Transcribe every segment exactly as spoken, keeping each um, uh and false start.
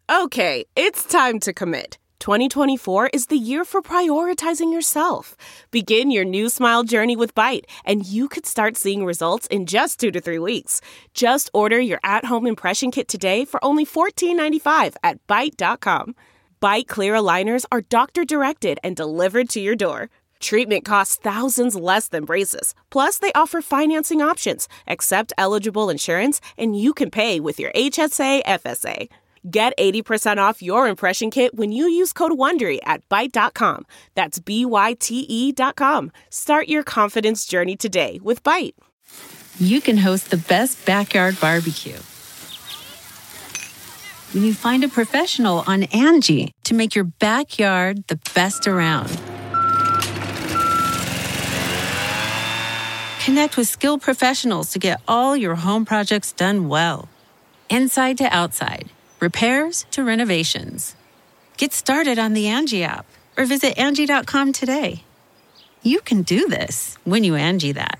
Okay, it's time to commit. twenty twenty-four is the year for prioritizing yourself. Begin your new smile journey with Byte, and you could start seeing results in just two to three weeks. Just order your at-home impression kit today for only fourteen ninety-five at byte dot com. Byte Clear aligners are doctor-directed and delivered to your door. Treatment costs thousands less than braces. Plus, they offer financing options, accept eligible insurance, and you can pay with your H S A F S A. Get eighty percent off your impression kit when you use code WONDERY at byte dot com. That's B Y T E dot com. Start your confidence journey today with Byte. You can host the best backyard barbecue when you find a professional on Angie to make your backyard the best around. Connect with skilled professionals to get all your home projects done well. Inside to outside, repairs to renovations. Get started on the Angie app or visit Angie dot com today. You can do this when you Angie that.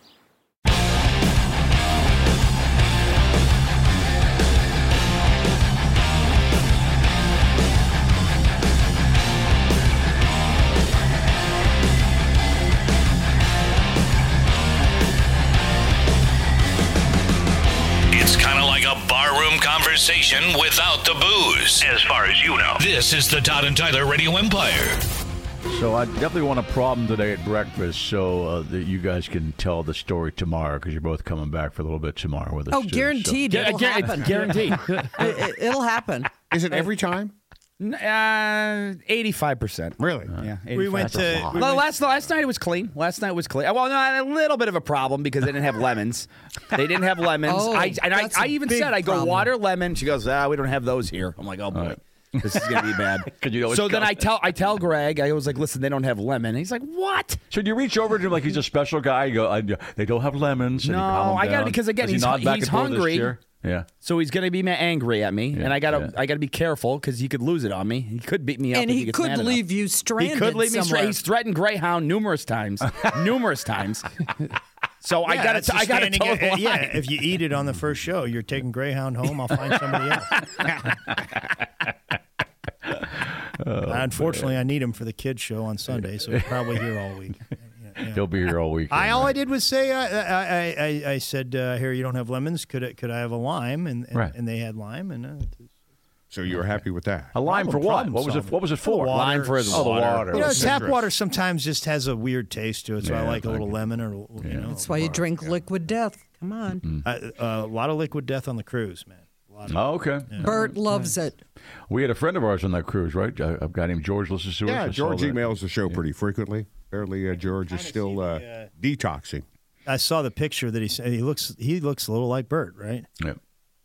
Conversation without the booze, as far as you know. This is the Todd and Tyler Radio Empire. So I definitely want a problem today at breakfast so uh, that you guys can tell the story tomorrow because you're both coming back for a little bit tomorrow with us. Oh, too, guaranteed. So. It'll Yeah, happen. Guaranteed. it, it, it'll happen. Is it every time? Uh, eighty-five percent. Really? Yeah. We went to. we Well, went- last last night it was clean. Last night was clean. Well, no, I had a little bit of a problem because they didn't have lemons. They didn't have lemons. Oh, I, and I, that's a I even big said, I go problem. water, lemon. She goes, ah, we don't have those here. I'm like, oh boy, this is gonna be bad. You know so it's then I coming. tell I tell Greg, I was like, listen, they don't have lemon. He's like, what? Should you reach over to him like he's a special guy? You go, I, they don't have lemons. And No, you calm him I gotta- down? because again, Does he he's- nod back he's and forth with his hungry. chair? Yeah. So he's gonna be ma- angry at me, Yeah, and I gotta yeah. I gotta be careful because he could lose it on me. He could beat me up, And if he gets could mad enough. leave you stranded He could leave me somewhere. stranded. He's threatened Greyhound numerous times, numerous times. So I Yeah, gotta that's t- I the gotta standing- toe the uh, line. Yeah, if you eat it on the first show, you're taking Greyhound home. I'll find somebody else. Oh, Unfortunately, I need him for the kids show on Sunday, so he's probably here all week. Yeah, yeah. He'll be here all week. I all I did was say I I I, I said uh, here you don't have lemons. Could I, could I have a lime? And and, Right. and they had lime and. Uh, So you were happy with that? A lime for Problem- what? problem What was it? solving. What was it for? Water. Lime for his Oh, the water. water. You know, Citrus. tap water sometimes just has a weird taste to it, so I Yeah, like a I little get it. lemon or you know. That's why you drink liquid death. Come on. Uh, uh, a lot of liquid death on the cruise, man. A lot of, Oh, okay. Bert loves it. We had a friend of ours on that cruise, right? A a guy named George listens to us. Yeah, I saw George that. emails the show pretty frequently. Apparently, uh, George is still uh, detoxing. I saw the picture that he said he looks he looks a little like Bert, right? Yeah.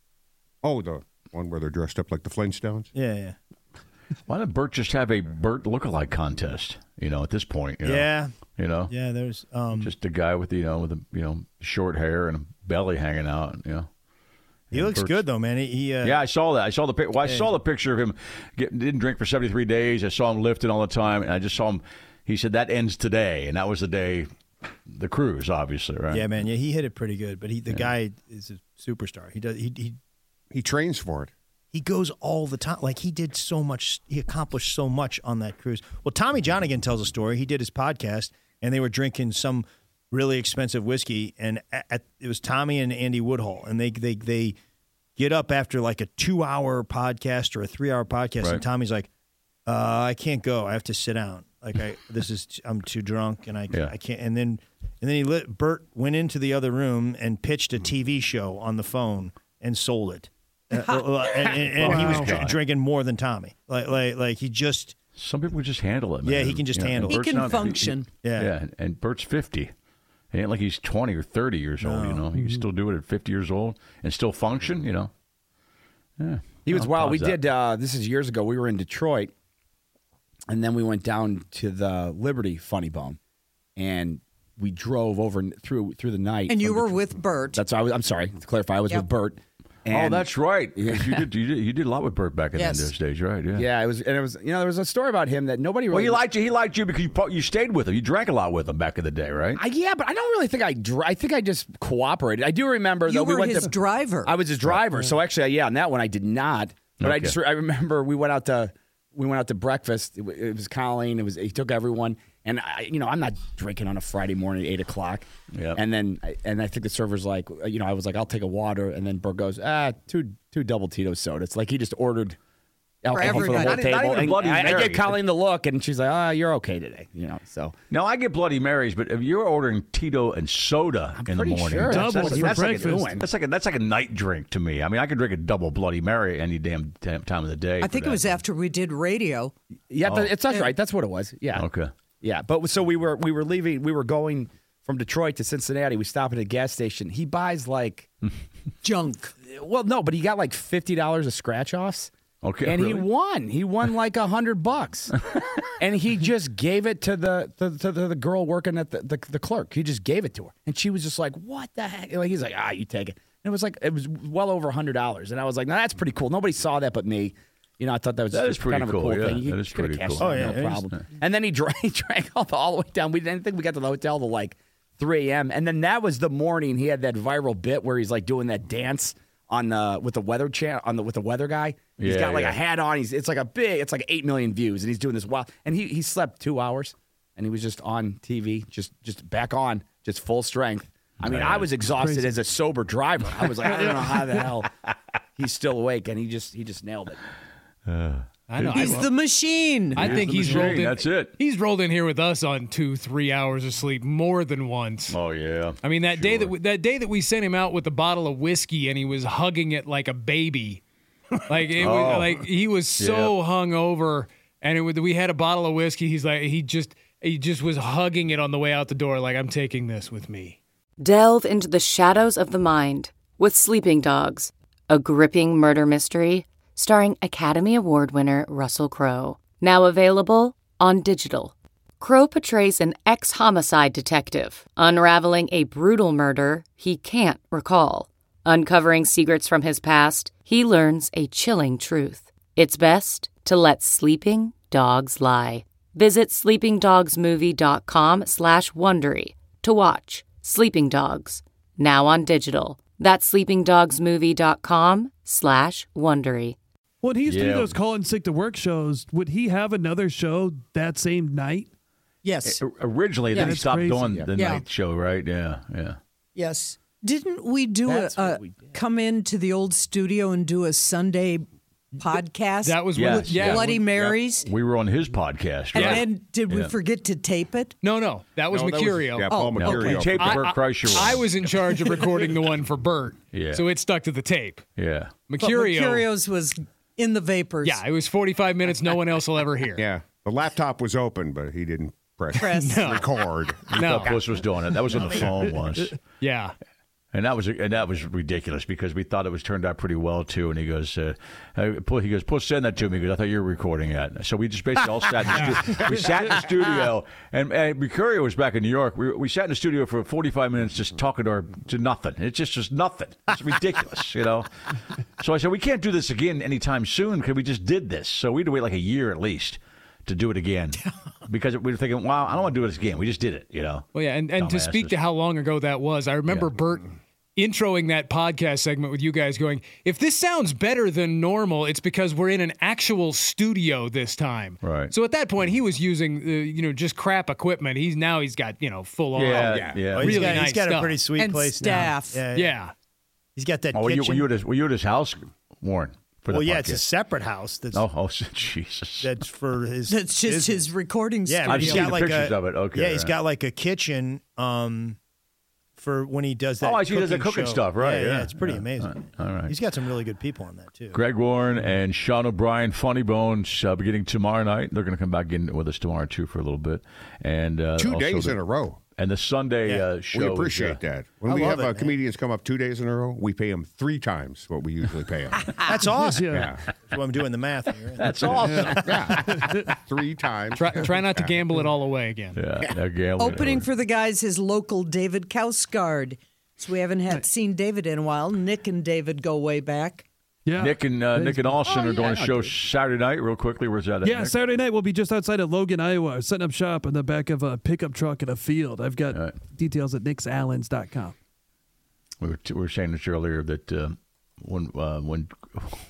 Oh, the one where they're dressed up like the Flintstones? Yeah, yeah. Why did Bert just have a Bert lookalike contest? You know, at this point, you know? Yeah. You know, Yeah, there's um just a guy with the you know with the you know short hair and a belly hanging out. You know. he looks Bert's- good though, man. He, he uh, Yeah, I saw that. I saw the pic. Well, I Yeah. saw the picture of him. Get, didn't drink for seventy-three days. I saw him lifting all the time, and I just saw him. He said that ends today, and that was the day, the cruise, obviously, right? Yeah, man. Yeah, he hit it pretty good, but he the guy is a superstar. He does he he He trains for it. he goes all the time. Like he did so much. He accomplished so much on that cruise. Well, Tommy Johnigan tells a story. He did his podcast, and they were drinking some really expensive whiskey, and at, at, it was Tommy and Andy Woodhull, and they they they get up after like a two hour podcast or a three hour podcast, Right. and Tommy's like, uh, "I can't go. I have to sit down. Like I this is I'm too drunk, and I Yeah. I can't." And then and then he lit, Bert went into the other room and pitched a T V show on the phone and sold it. Uh, uh, and and, and he was dr- drinking more than Tommy. Like, like, like he just, Some people just handle it, man. Yeah, he can just You know, handle it. He Bert's can not- function. Yeah. Yeah, and, and Bert's fifty. It ain't like he's twenty or thirty years old, you know. He can still do it at fifty years old and still function, you know. Yeah. He was I'll wild. We pause that. did. Uh, this is years ago. We were in Detroit, and then we went down to the Liberty Funny Bone, and we drove over n- through through the night. And you from were Detroit. with Bert. That's I was. I'm sorry to clarify. I was Yep. with Bert. Oh, And- that's right. 'Cause you did you did you did a lot with Bert back in Yes. those days, right? Yeah. Yeah, it was. And it was. You know, there was a story about him that nobody Well, really. he liked you. He liked you because you po- you stayed with him. You drank a lot with him back in the day, right? I, yeah, but I don't really think I. Dr- I think I just cooperated. I do remember you though. were we went his to, driver. I was his driver. So actually, yeah, on that one I did not. But I Okay. just I remember we went out to we went out to breakfast. It, wa- it was Colleen. It was he took everyone, and I, you know, I'm not drinking on a Friday morning at eight o'clock. Yep. And then I- and I think the server's like, you know, I was like, I'll take a water, and then Bert goes, ah, two two double Tito sodas. Like he just ordered alcohol for, the everybody. whole Not- table. not even And Bloody I, I Mary. get Colleen the look, and she's like, ah, you're okay today, you know. So Now, I get Bloody Marys, but if you're ordering Tito and soda in the pretty morning, sure that's, Double that's, for that's like a, breakfast. that's like a that's like a night drink to me. I mean, I could drink a double Bloody Mary any damn, damn time of the day. I for think it that. was after we did radio. yeah, Oh. that- it's that's right. That's what it was. Yeah. Okay. Yeah, but so we were we were leaving. We were going from Detroit to Cincinnati. We stopped at a gas station. He buys like, Junk. well, no, but he got like fifty dollars of scratch offs. Okay, and he really? won. He won like a hundred bucks, and he just gave it to the to, to the, the girl working at the, the the clerk. He just gave it to her, and she was just like, "What the heck?" Like he's like, "Ah, you take it." And it was like it was well over a hundred dollars, and I was like, "No, that's pretty cool." Nobody saw that but me. You know, I thought that was That just is pretty kind of cool, a cool yeah, thing. You that is could have pretty cashed cool. that, Oh, yeah, no it is. problem. And then he drank, he drank all the, all the way down. We didn't think we got to the hotel till like three a.m. And then that was the morning he had that viral bit where he's like doing that dance on the with the weather cha- on the with the weather guy. He's Yeah, got like yeah. a hat on. He's it's like a big. It's like eight million views, and he's doing this wild. And he he slept two hours, and he was just on T V, just just back on, just full strength. I mean, I was exhausted as a sober driver. I was like, I don't know how the hell he's still awake, and he just he just nailed it. I know. He's I, the machine. I think the he's machine, rolled in. that's it. He's rolled in here with us on two, three hours of sleep more than once. Oh yeah. I mean, that day that we, that day that we sent him out with a bottle of whiskey and he was hugging it like a baby, like it was Oh. like he was so hungover, and it was, we had a bottle of whiskey. He's like he just he just was hugging it on the way out the door, like I'm taking this with me. Delve into the shadows of the mind with Sleeping Dogs, a gripping murder mystery starring Academy Award winner Russell Crowe. Now available on digital. Crowe portrays an ex-homicide detective unraveling a brutal murder he can't recall. Uncovering secrets from his past, he learns a chilling truth. It's best to let sleeping dogs lie. Visit sleepingdogsmovie.com slash Wondery to watch Sleeping Dogs, now on digital. That's sleepingdogsmovie.com slash Wondery. When he used to Yeah. do those call in sick to work shows, would he have another show that same night? Yes. O- Originally, then he That's stopped crazy. doing Yeah. the Yeah. night show, right? Yeah, yeah. Yes. Didn't we do a, That's what a we did. come into the old studio and do a Sunday podcast? That was Yes, with, yeah. Bloody with- Marys. We were on his podcast, And right? then did we Yeah. forget to tape it? No, no, that was No, that was- Mercurio. yeah, Paul Oh, no, Mercurio. we taped the I, Bert I- Kreischer one. I was in charge of recording the one for Bert, Yeah. so it stuck to the tape. yeah. But Mercurio, Mercurio's was in the vapors. yeah, it was forty-five minutes. No one else will ever hear. Yeah. The laptop was open, but he didn't press, Press. No. record. No, Puss was doing it. That was on the phone once. yeah. And that was and that was ridiculous because we thought it was turned out pretty well too. And he goes, uh, uh, Puss- he goes, Puss, send that to me because I thought you were recording it. So we just basically all sat in the studio. We sat in the studio, and, and Mercurio was back in New York. We, we sat in the studio for forty-five minutes just talking to our, to nothing. It just was nothing. It's ridiculous, you know. So I said, we can't do this again anytime soon because we just did this. So we had to wait like a year at least to do it again because we were thinking, wow, I don't want to do this again. We just did it, you know. Well, yeah, and, and to speak Dumbasses. to how long ago that was, I remember Yeah. Bert introing that podcast segment with you guys going, if this sounds better than normal, it's because we're in an actual studio this time. Right. So at that point, he was using, uh, you know, just crap equipment. He's now he's got, you know, full on. Yeah, yeah. yeah. Well, he's Really got, nice he's got stuff. a pretty sweet And place staff. now. Yeah. He's got that Oh, were you, kitchen. were, you at his, were you at his house, Warren? For the well, yeah, it's a podcast? separate house that's Oh, oh, Jesus. that's for his. That's just business. his recording Yeah, studio. I've he's seen got the like pictures a, of it. Okay, yeah, he's right. got like a kitchen um, for when he does that. Oh, I see he does that cooking show. stuff, right, Yeah, yeah. it's pretty Yeah. amazing. All right. He's got some really good people on that too. Greg Warren and Sean O'Brien, Funny Bones, uh, beginning tomorrow night. They're going to come back in with us tomorrow too for a little bit, and uh, Two also days the, in a row. And the Sunday Yeah. uh, show. We is, appreciate uh, that. When I we love have it, uh, man. comedians come up two days in a row, we pay them three times what we usually pay them. That's awesome. Yeah. So I'm doing the math here. That's awesome. yeah. Three times. Try, try not to gamble it all away again. Yeah, they're gambling. Opening for the guys is local David Kausgard. So we haven't had seen David in a while. Nick and David go way back. Yeah. Nick and uh, Nick and Austin Oh, are doing yeah. a show Saturday night. Real quickly, where's that? At, Yeah, Nick? Saturday night we'll be just outside of Logan, Iowa, setting up shop in the back of a pickup truck in a field. I've got All right. details at nix allens dot com. We were, we were saying this earlier that uh, when uh, when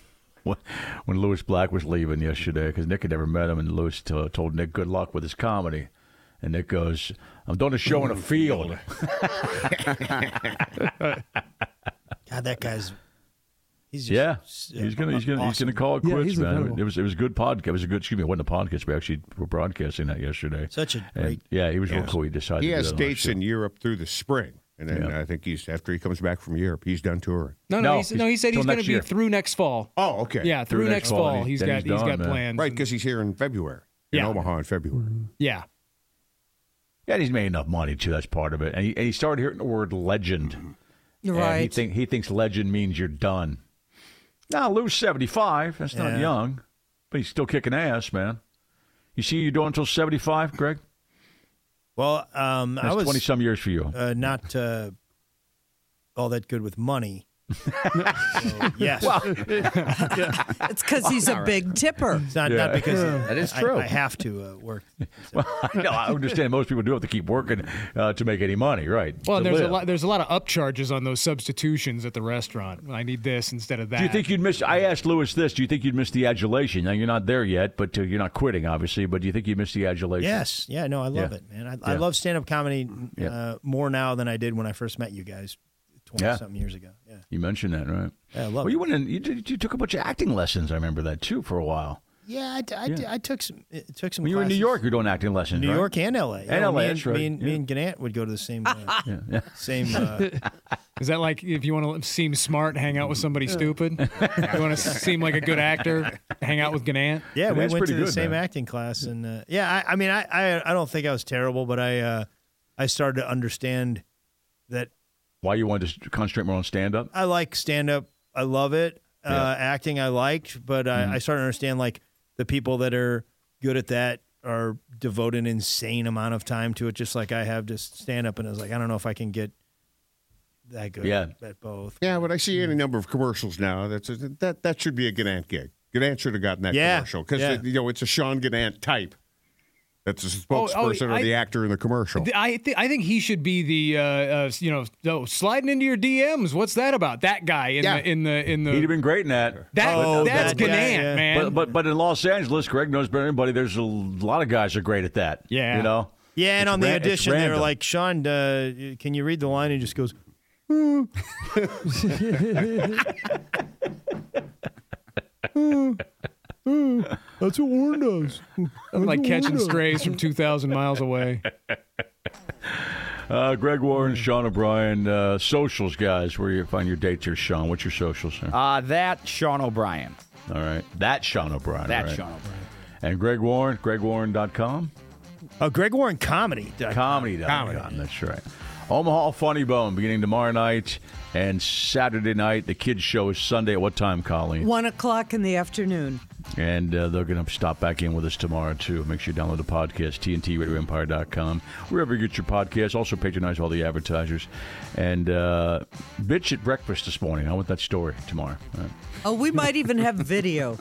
when Lewis Black was leaving yesterday, because Nick had never met him, and Lewis t- told Nick good luck with his comedy. And Nick goes, I'm doing a show in a field. God, that guy's. He's just, yeah, uh, he's gonna he's gonna awesome. he's gonna call it Yeah, quits, he's man. incredible. It was it was a good podcast. It was a good. Excuse me, it wasn't a podcast. We actually were broadcasting that yesterday. Such a And, great. yeah, he was real Yes. cool. He decided He to do has that on our dates show. in Europe through the spring. And then Yeah. I think he's after he comes back from Europe, he's done touring. No, no, No, he's, no. He said till he's going to next be year. through next fall. Oh, okay. Yeah, through, Through next next fall, fall. and He's then got he's he's done, got man. plans. Right, because he's here in February. In Yeah. Omaha in February. yeah. Yeah, and he's made enough money too. That's part of it. And he, and he started hearing the word legend. And he Right. think he thinks legend means you're done. Now Lou's seventy-five. That's not Yeah. young, but he's still kicking ass, man. You see, you're doing until seventy-five, Greg. Well, um, That's I was twenty some years for you. uh, not uh, all that good with money. So, yes, It's because he's a big tipper. it's not, Yeah. not because That is I- true. I, have to uh, work. Well, no, I understand most people do have to keep working uh, to make any money, right? Well, To there's a live. lot. There's a lot of upcharges on those substitutions at the restaurant. I need this instead of that. Do you think you'd miss? I asked Lewis this. Do you think you'd miss the adulation? Now you're not there yet, but uh, you're not quitting, obviously. But do you think you'd miss the adulation? Yes, yeah, no, I love Yeah. it, man. I, I Yeah. love stand-up comedy Yeah. uh, more now than I did when I first met you guys twenty Yeah. something years ago. Yeah, You mentioned that, right? yeah I love Well, it. you went in. You, did, you took a bunch of acting lessons. I remember that too for a while. Yeah, I, d- I, d- I took some. It took some. When you were in New classes. York, you were doing acting lessons, New right? York and L A. And L A, me that's right. Me and, me Yeah. and Gannett would go to the same. Uh, Yeah, yeah. Same. Uh, Is that like if you want to seem smart, hang out with somebody stupid? You want to seem like a good actor, hang out with Gannett? yeah, we That's went pretty to the good, same man. acting class, and uh, yeah, I, I mean, I, I I don't think I was terrible, but I uh, I started to understand that Why you wanted to concentrate more on stand up? I like stand up. I love it. Uh, Yeah. Acting, I liked, but I, Mhm. I started to understand like the people that are good at that are devote an insane amount of time to it, just like I have to stand up. And I was like, I don't know if I can get that good Yeah. at both. Yeah, but I see any number of commercials now. That's a, that that should be a Gannett gig. Gannett should have gotten that Yeah, commercial because yeah. you know it's a Sean Gannett type. That's the Oh, spokesperson oh, or the I- actor in the commercial. Th- I th- I think he should be the uh, uh, you know oh, sliding into your D Ms. What's that about? That guy in Yeah. the in the in the He'd have been great in that. that Oh, that's that guy, Gannett, yeah. man. But, but but in Los Angeles, Greg knows better than anybody. There's a lot of guys that are great at that. Yeah. you know. Yeah, and It's on the ran- it's audition, they were random. like, Sean, uh, can you read the line? And he just goes, that's what Warren does. I'm like catching strays from two thousand miles away. Uh, Greg Warren, Sean O'Brien, uh, socials guys. Where you find your dates here, Sean? What's your socials? Sir? Uh, that Sean O'Brien. All right, that's Sean O'Brien. That all right. Sean O'Brien. And Greg Warren, Greg Warren dot com. Oh, Greg Warren Comedy. Comedy dot com. That's right. Omaha Funny Bone beginning tomorrow night and Saturday night. The kids show is Sunday at what time, Colleen? One o'clock in the afternoon. And uh, they're going to stop back in with us tomorrow, too. Make sure you download the podcast, T N T Radio Empire dot com, wherever you get your podcasts. Also patronize all the advertisers. And uh, bitch at breakfast this morning. I want that story tomorrow. All right. Oh, we might even have video.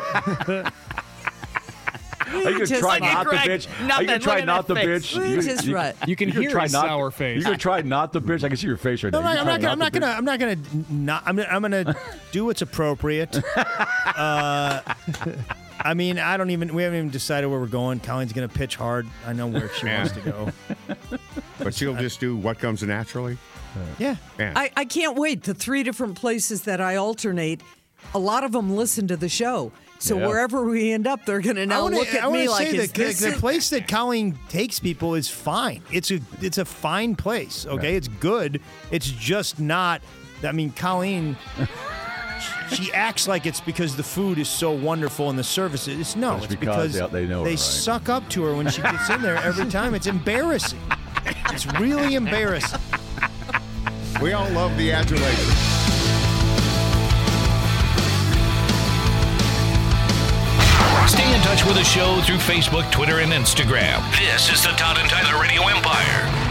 Are you going to just try like- not the Greg, bitch? Are nothing. you going to Look try at not the that face. bitch? We You- just you- right. You can you're gonna hear try his not- sour face. You're going to try not the bitch? I can see your face right No, now. I'm You not, try I'm not the gonna. bitch? I'm not gonna. Not. I'm. I'm gonna do what's appropriate. Uh, I mean, I don't even. We haven't even decided where we're going. Colleen's gonna pitch hard. I know where she wants to go. But she'll just do what comes naturally. Yeah. Man. I, I can't wait. The three different places that I alternate, a lot of them listen to the show. So Yeah. wherever we end up, they're going to I now wanna, look at I wanna me say like, is the, this the it? place that Colleen takes people is fine. It's a it's a fine place. Okay, it's good. It's just not. I mean, Colleen. She acts like it's because the food is so wonderful and the service is. It's no, It's it's because because they- they know her, they right? suck up to her when she gets in there every time. It's embarrassing. It's really embarrassing. We all love the adulation. Stay in touch with the show through Facebook, Twitter, and Instagram. This is the Todd and Tyler Radio Empire.